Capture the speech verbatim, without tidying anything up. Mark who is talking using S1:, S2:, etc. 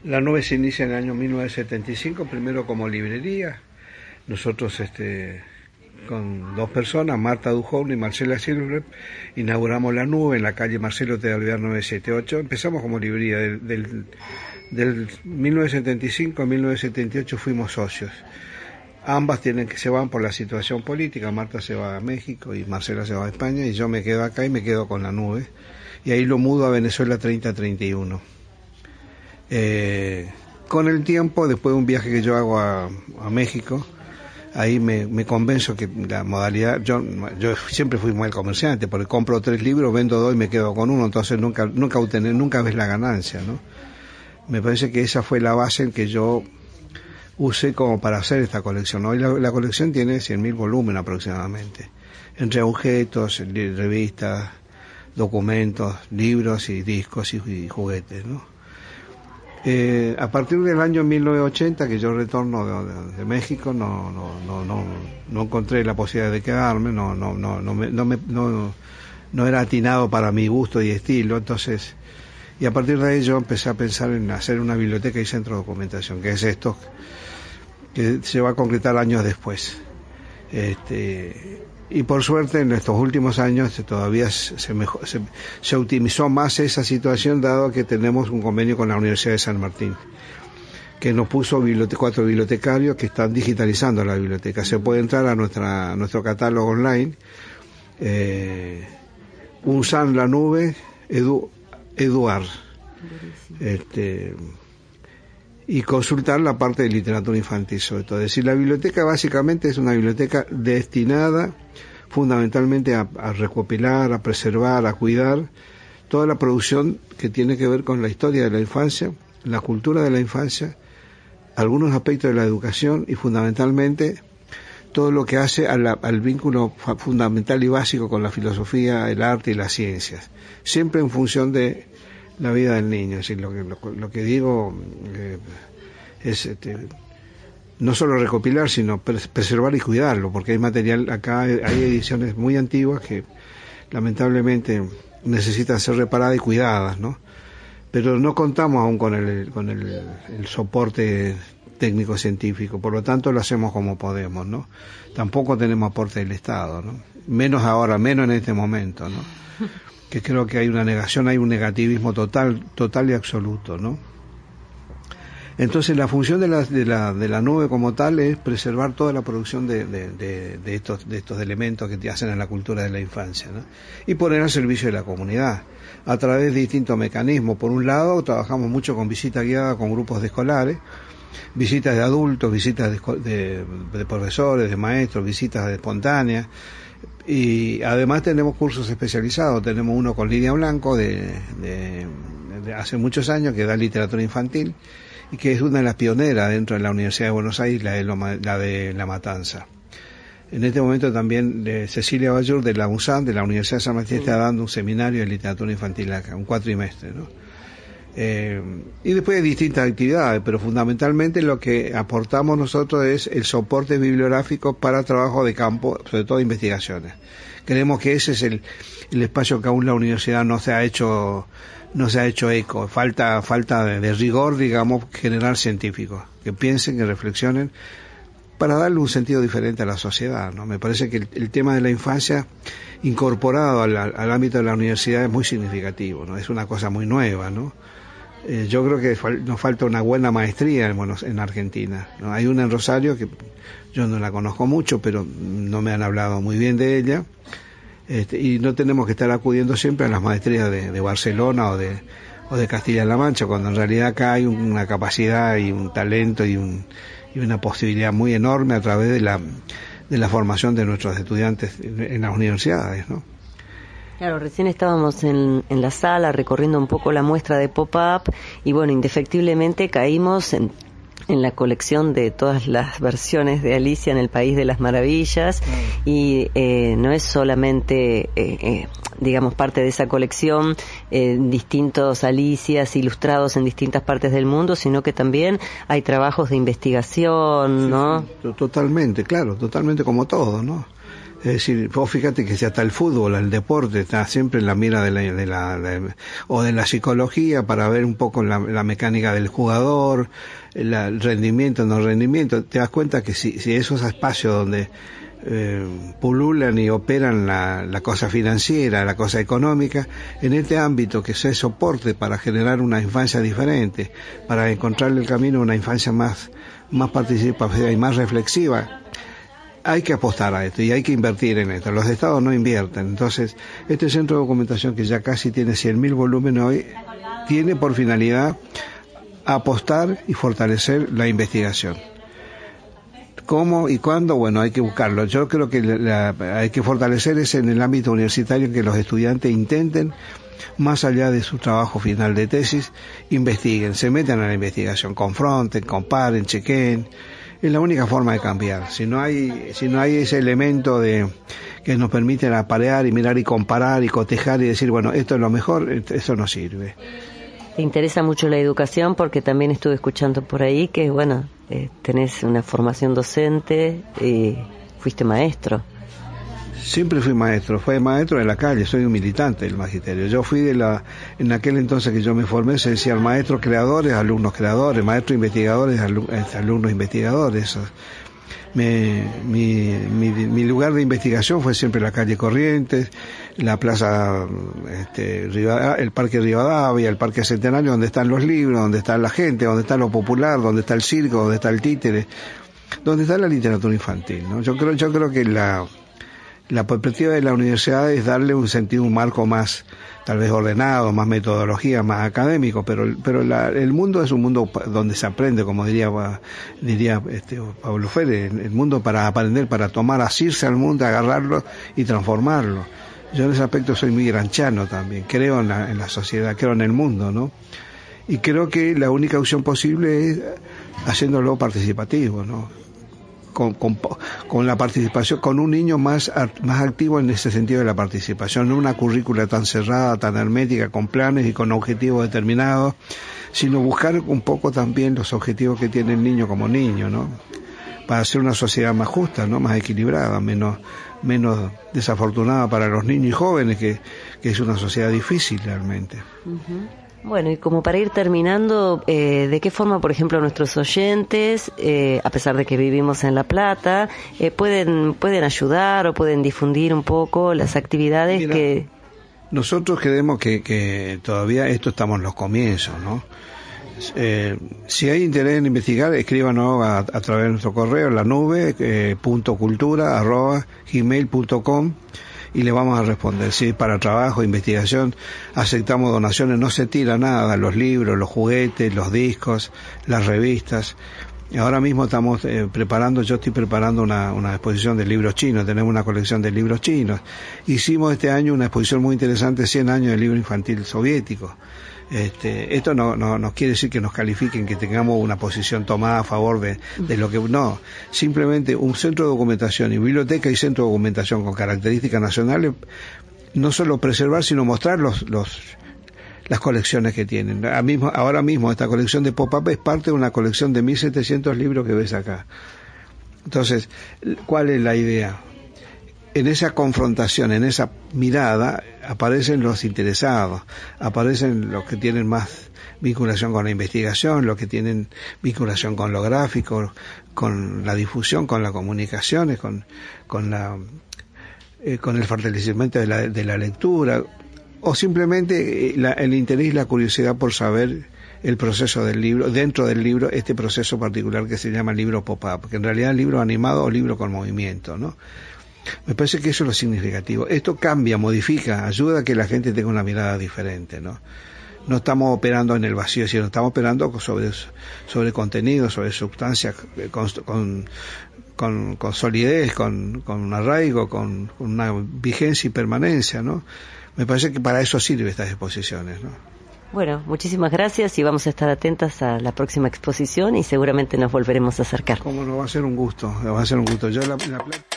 S1: La Nube se inicia en el año mil novecientos setenta y cinco, primero como librería. Nosotros, este, con dos personas, Marta Dujovne y Marcela Silver, inauguramos La Nube en la calle Marcelo T. de Alvear novecientos setenta y ocho. Empezamos como librería. Del, del, del mil novecientos setenta y cinco a mil novecientos setenta y ocho fuimos socios. Ambas tienen que se van por la situación política. Marta se va a México y Marcela se va a España, y yo me quedo acá y me quedo con La Nube. Y ahí lo mudo a Venezuela treinta treinta y uno. Eh, con el tiempo, después de un viaje que yo hago a, a México, ahí me, me convenzo que la modalidad, yo, yo siempre fui muy comerciante, porque compro tres libros, vendo dos y me quedo con uno, entonces nunca, nunca obtener, nunca ves la ganancia, ¿no? Me parece que esa fue la base en que yo usé como para hacer esta colección. Hoy la, la colección tiene cien mil volúmenes aproximadamente, entre objetos, revistas, documentos, libros y discos y, y juguetes, ¿no? Eh, a partir del año mil novecientos ochenta, que yo retorno de, de, de México, no, no, no, no, no encontré la posibilidad de quedarme, no, no, no, no, me, no, me, no, no era atinado para mi gusto y estilo, entonces, y a partir de ahí yo empecé a pensar en hacer una biblioteca y centro de documentación, que es esto, que se va a concretar años después. Este, y por suerte en estos últimos años todavía se, mejor, se, se optimizó más esa situación, dado que tenemos un convenio con la Universidad de San Martín, que nos puso bibliote- cuatro bibliotecarios que están digitalizando la biblioteca. Se puede entrar a nuestra a nuestro catálogo online, eh, usan la nube edu, Eduard, este, y consultar la parte de literatura infantil sobre todo. Es decir, la biblioteca básicamente es una biblioteca destinada fundamentalmente a, a recopilar, a preservar, a cuidar toda la producción que tiene que ver con la historia de la infancia, la cultura de la infancia, algunos aspectos de la educación y fundamentalmente todo lo que hace a la, al vínculo fundamental y básico con la filosofía, el arte y las ciencias, siempre en función de la vida del niño. Es decir, lo que, lo, lo que digo eh, es este, no solo recopilar, sino pres- preservar y cuidarlo, porque hay material acá, hay ediciones muy antiguas que lamentablemente necesitan ser reparadas y cuidadas, ¿no? Pero no contamos aún con el, con el, el soporte técnico científico, por lo tanto lo hacemos como podemos, ¿no? Tampoco tenemos aporte del Estado, ¿no? Menos ahora, menos en este momento, ¿no? Que creo que hay una negación, hay un negativismo total, total y absoluto, ¿no? Entonces la función de la, de la, de la nube como tal es preservar toda la producción de, de, de, de, estos, de estos elementos que te hacen en la cultura de la infancia, ¿no? Y poner al servicio de la comunidad a través de distintos mecanismos. Por un lado, trabajamos mucho con visita guiada con grupos de escolares, visitas de adultos, visitas de, de, de profesores, de maestros, visitas espontáneas, y además tenemos cursos especializados. Tenemos uno con Lidia Blanco de, de, de hace muchos años, que da literatura infantil y que es una de las pioneras dentro de la Universidad de Buenos Aires, la de, Loma, la, de La Matanza. En este momento también de Cecilia Bayur de la USAN, de la Universidad de San Martín, está dando un seminario de literatura infantil acá, un cuatrimestre, ¿no? Eh, y después hay distintas actividades, pero fundamentalmente lo que aportamos nosotros es el soporte bibliográfico para trabajo de campo, sobre todo investigaciones. Creemos que ese es el, el espacio que aún la universidad no se ha hecho, no se ha hecho eco. Falta, falta de, de rigor, digamos, general científico, que piensen, que reflexionen, para darle un sentido diferente a la sociedad, ¿no? Me parece que el, el tema de la infancia incorporado al, al ámbito de la universidad es muy significativo, ¿no? Es una cosa muy nueva, ¿no? Eh, yo creo que fal- nos falta una buena maestría en, bueno, en Argentina, ¿no? Hay una en Rosario que yo no la conozco mucho, pero no me han hablado muy bien de ella, este, y no tenemos que estar acudiendo siempre a las maestrías de, de Barcelona o de, o de Castilla-La Mancha, cuando en realidad acá hay una capacidad y un talento y, un, y una posibilidad muy enorme a través de la, de la formación de nuestros estudiantes en, en las universidades, ¿no?
S2: Claro, recién estábamos en, en la sala recorriendo un poco la muestra de Pop-Up y bueno, indefectiblemente caímos en, en la colección de todas las versiones de Alicia en el País de las Maravillas y eh, no es solamente, eh, eh, digamos, parte de esa colección, eh, distintos Alicias ilustrados en distintas partes del mundo, sino que también hay trabajos de investigación,
S1: sí,
S2: ¿no?
S1: Sí, totalmente, claro, totalmente como todo, ¿no? Es decir, vos fíjate que si hasta el fútbol, el deporte, está siempre en la mira de la, de la de, o de la psicología para ver un poco la, la mecánica del jugador, la, el rendimiento, no rendimiento. Te das cuenta que si, si esos espacios donde eh, pululan y operan la, la cosa financiera, la cosa económica, en este ámbito que sea soporte para generar una infancia diferente, para encontrarle el camino a una infancia más, más participativa y más reflexiva, hay que apostar a esto y hay que invertir en esto. Los estados no invierten. Entonces, este centro de documentación, que ya casi tiene cien mil volúmenes hoy, tiene por finalidad apostar y fortalecer la investigación. ¿Cómo y cuándo? Bueno, hay que buscarlo. Yo creo que la, hay que fortalecer ese en el ámbito universitario, en que los estudiantes intenten, más allá de su trabajo final de tesis, investiguen, se metan a la investigación, confronten, comparen, chequeen. Es la única forma de cambiar. Si no hay, si no hay ese elemento de que nos permite aparear y mirar y comparar y cotejar y decir, bueno, esto es lo mejor, eso no sirve.
S2: Te interesa mucho la educación, porque también estuve escuchando por ahí que, bueno, eh, tenés una formación docente y fuiste maestro.
S1: Siempre fui maestro, fui maestro de la calle, soy un militante del magisterio. Yo fui de la, en aquel entonces que yo me formé, se decía maestros creadores, alumnos creadores, maestros investigadores, alumnos investigadores. Me, mi, mi, mi lugar de investigación fue siempre la calle Corrientes, la plaza, este, Rivadavia, el parque Rivadavia, el parque Centenario, donde están los libros, donde está la gente, donde está lo popular, donde está el circo, donde está el títere, donde está la literatura infantil, ¿no? Yo creo, yo creo que la La perspectiva de la universidad es darle un sentido, un marco más, tal vez ordenado, más metodología, más académico, pero pero la, el mundo es un mundo donde se aprende, como diría diría este Pablo Freire, el mundo para aprender, para tomar, asirse al mundo, agarrarlo y transformarlo. Yo en ese aspecto soy muy granchano también, creo en la, en la sociedad, creo en el mundo, ¿no? Y creo que la única opción posible es haciéndolo participativo, ¿no? Con, con, con la participación, con un niño más, más activo en ese sentido de la participación, no una currícula tan cerrada, tan hermética, con planes y con objetivos determinados, sino buscar un poco también los objetivos que tiene el niño como niño, ¿no? Para hacer una sociedad más justa, ¿no? Más equilibrada, menos, menos desafortunada para los niños y jóvenes, que, que es una sociedad difícil realmente.
S2: Uh-huh. Bueno, y como para ir terminando, eh, ¿de qué forma, por ejemplo, nuestros oyentes, eh, a pesar de que vivimos en La Plata, eh, pueden pueden ayudar o pueden difundir un poco las actividades? Mira, que...
S1: Nosotros creemos que, que todavía esto estamos en los comienzos, ¿no? Eh, si hay interés en investigar, escríbanos a, a través de nuestro correo, la nube, eh, punto cultura, arroba, gmail punto com, y le vamos a responder. Si es para trabajo, investigación, aceptamos donaciones, no se tira nada, los libros, los juguetes, los discos, las revistas. Ahora mismo estamos eh, preparando, yo estoy preparando una, una exposición de libros chinos, tenemos una colección de libros chinos. Hicimos este año una exposición muy interesante, cien años de libro infantil soviético. Este, esto no, no, no quiere decir que nos califiquen, que tengamos una posición tomada a favor de, de lo que, no, simplemente un centro de documentación y biblioteca y centro de documentación con características nacionales, no solo preservar, sino mostrar los, los, las colecciones que tienen. Ahora mismo, ahora mismo esta colección de Pop-Up es parte de una colección de mil setecientos libros que ves acá. Entonces, ¿cuál es la idea? En esa confrontación, en esa mirada, aparecen los interesados, aparecen los que tienen más vinculación con la investigación, los que tienen vinculación con lo gráfico, con la difusión, con las comunicaciones, con, con la, eh, con el fortalecimiento de la, de la lectura, o simplemente la, el interés y la curiosidad por saber el proceso del libro, dentro del libro, este proceso particular que se llama libro pop-up, que en realidad es libro animado o libro con movimiento, ¿no? Me parece que eso es lo significativo. Esto cambia, modifica, ayuda a que la gente tenga una mirada diferente, ¿no? No estamos operando en el vacío, sino estamos operando sobre, sobre contenido, sobre sustancias, con, con, con, con solidez, con, con un arraigo, con, con una vigencia y permanencia, ¿no? Me parece que para eso sirven estas exposiciones, ¿no?
S2: Bueno, muchísimas gracias y vamos a estar atentas a la próxima exposición y seguramente nos volveremos a acercar.
S1: Cómo no, va a ser un gusto, va a ser un gusto. Yo la, la...